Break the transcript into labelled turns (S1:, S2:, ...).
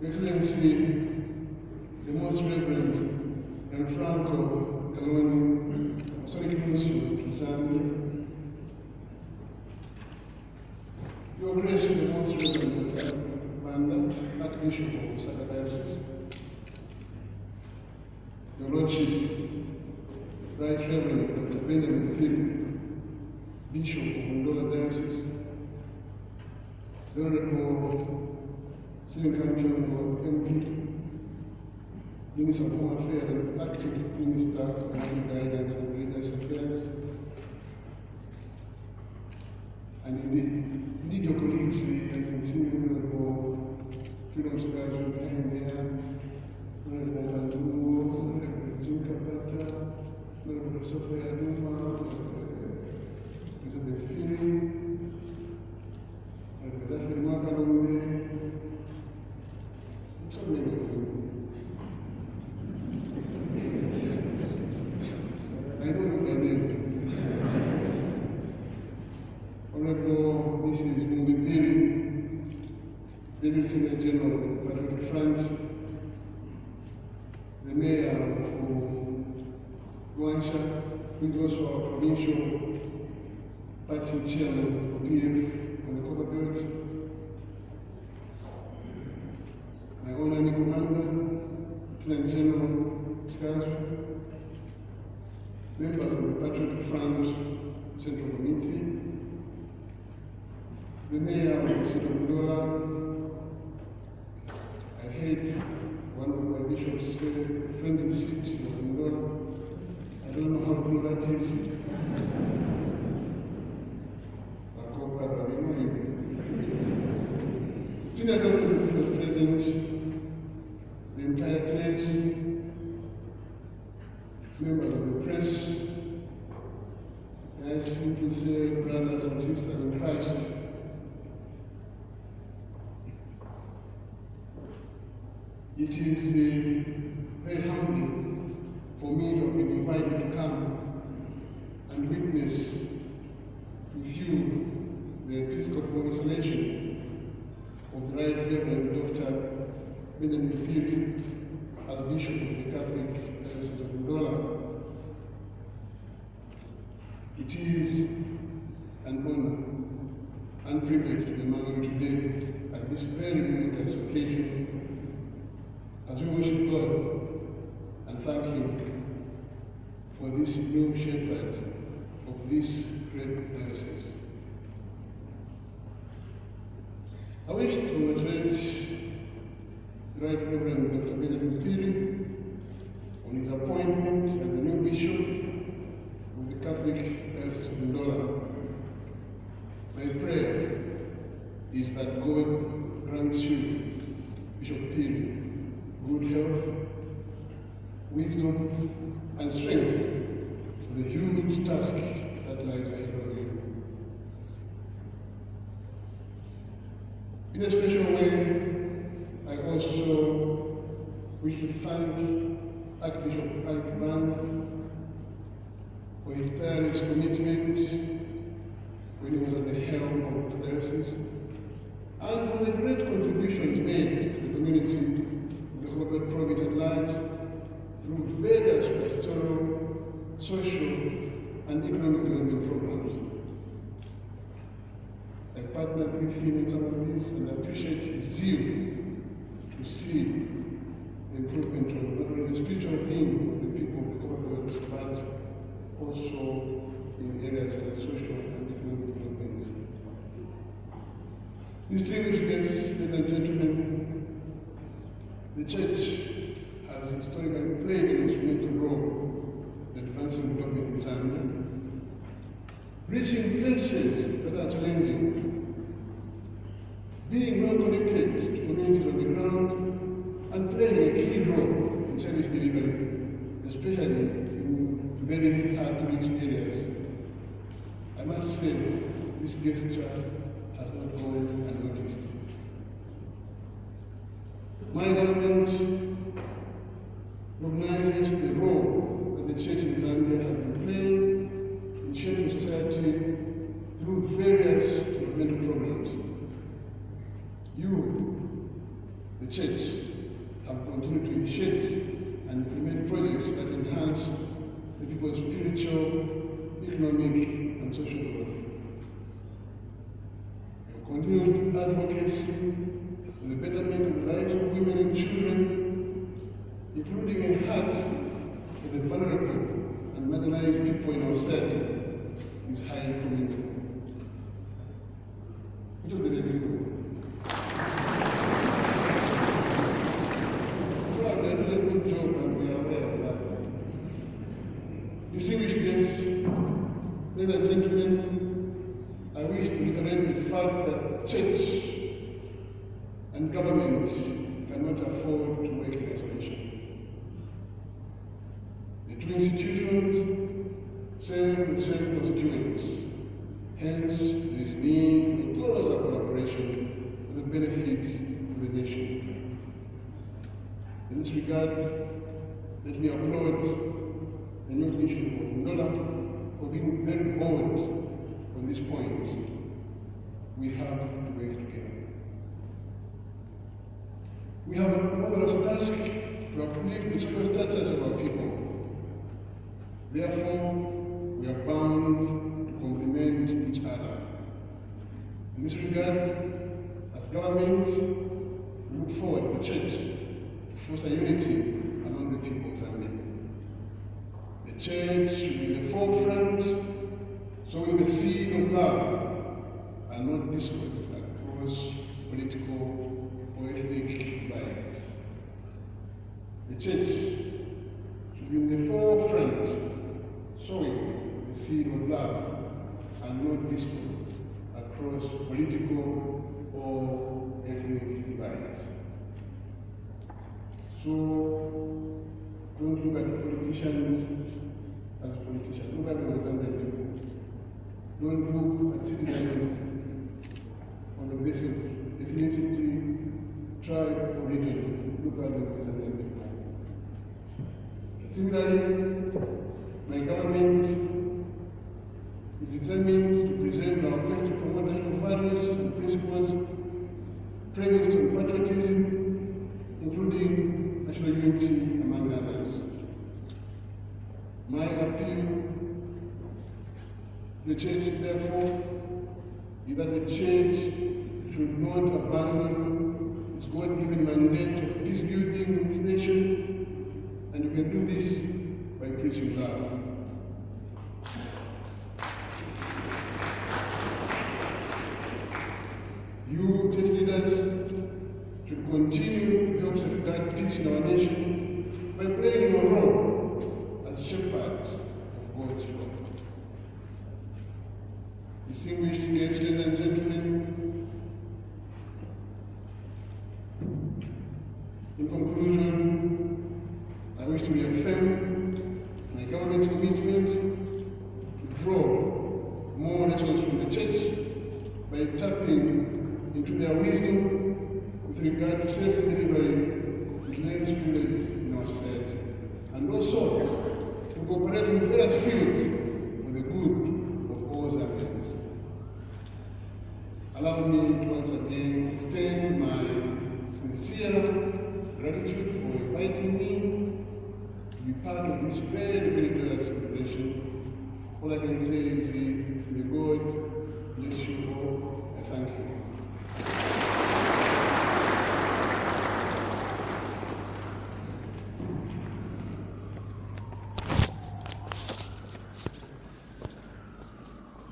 S1: Excellency, the Most Reverend Gianfranco Caloni, Apostolic Consul to Zambia, Your Grace, the Most Reverend Banda, Archbishop of Osaka Diocese, Your Lordship, Right Reverend Dr. Benjamin Phil, Bishop of Ndola Diocese, the Honorable Sitting Council MP, Minister of Home Affairs and Active Minister of Guidance and Religious Affairs, and indeed your colleagues, I can see the Honorable Freedom Stars behind there, Honorable Tanduo, Honorable Jim Kapata, Honorable Sophia Duma, Elizabeth Phiri, Honorable Zachary Makalombe, so many of you. I know you by name. Honorable Mrs. Mubibiri, Deputy Senator General of the Patriotic Front, the Mayor of Luancha, who is also our provincial party chairman of PF on the Copper Belt, my honorary commander, Lieutenant General Scarswell, members of the Patriotic Front Central Committee, the Mayor of the City of Ndola. I heard one of my bishops say, a friendly city of Ndola. I don't know how true that is. Senior government was present, the entire clergy, members of the press, and I simply say, brothers and sisters in Christ, it is very humbling for me to have been invited to come and witness with you the Episcopal installation of the Right Reverend Dr. Benjamin Phiri as Bishop of the Catholic Diocese of Ndola. It is an honor and privilege to be among you today at this very momentous occasion as we worship God and thank Him for this new shepherd of this great diocese. I wish to address the Right Reverend Dr. Benjamin Phiri on his appointment as the new bishop of the Catholic Diocese of Ndola. My prayer is that God grants you, Bishop Phiri, good health, wisdom, and strength for the huge task that lies ahead of you. In a special way, I also wish to thank Archbishop Alec Band for his tireless commitment when he was at the helm of the diocese, and for the great contributions made to the community of the Copper Province at large through various pastoral, social, and economic development programs. I partnered with him in some of these and appreciate his zeal to see the improvement of not only the spiritual being of the people of the Commonwealth, but also in areas like social and economic development. Distinguished guests, ladies and gentlemen, the Church has historically played an instrumental role in advancing development in Zambia, reaching places that are challenging, being well connected to communities on the ground, and playing a key role in service delivery, especially in very hard-to-reach areas. I must say, this gesture has not gone unnoticed. My government recognizes the role that the Church in Zambia has been playing in shaping society through various developmental programs. You, the church have continued to initiate and implement projects that enhance the people's spiritual, economic, and social growth. We have continued advocacy for the betterment of the lives of women and children, including a heart for the vulnerable and marginalized people in our society, is highly commendable. Which of the ladies go? You have done a good job and we are aware of that. Distinguished guests, ladies and gentlemen, I wish to reiterate the fact that church and government cannot afford to work in isolation. The two institutions serve the same constituents. Hence, there is need for closer collaboration for the benefit of the nation. In this regard, let me applaud the new Bishop of Ndola for being very bold on this point. We have to work together. We have an onerous task to uplift the social status of our people. Therefore, we are bound to complement each other. In this regard, as government, we look forward to the church to foster unity among the people of Zambia. The church should be in the forefront, sowing the seed of love and not discord across political or ethnic lines. The church should be in the forefront, sowing the seed of love and not discord across political or ethnic lines. So, don't look at politicians as politicians. Look at the Zambian people. Don't look at citizens on the basis of ethnicity, tribe, or religion. Look at the Zambian people. Similarly, my government is determined to preserve our quest to promote national values and principles premised on patriotism, including national unity, among others. My appeal to the church, therefore, is that the church should not abandon its God-given mandate of peace building in this nation, and you can do this by preaching love. You, church leaders, should continue to help safeguard peace in our nation by playing your role as shepherds of God's flock. Distinguished guests, ladies and gentlemen, in conclusion, I wish to reaffirm my government's commitment to draw more lessons from the church by tapping into their wisdom with regard to service delivery with less privilege in our society, and also to cooperate in various fields for the good of all Zambians. Allow me to once again extend my sincere gratitude for inviting me to be part of this very, very joyous celebration. All I can say is